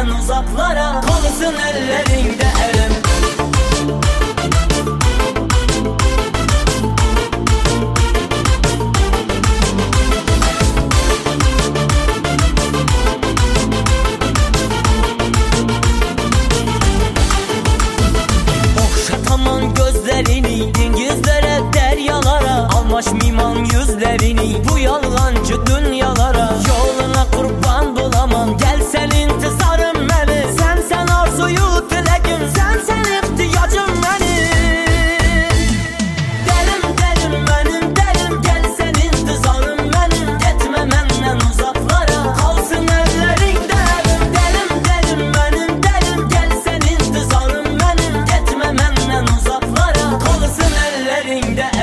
benden uzaklara, kalsın ellerinde elim. Okşatamam gözlerini dengizlere, deryalara, almaş miman yüzlerini bu yalancı dünyalara. Yoluna kurban bulamam, gelsen intizarım beni. Sen arzuyu dileğim, sen ihtiyacım benim. Delim benim delim, gelsen intizarım benim. Gitme benden uzaklara, kalsın ellerinde elim. Delim benim delim, gelsen intizarım benim. Gitme benden uzaklara, kalsın ellerinde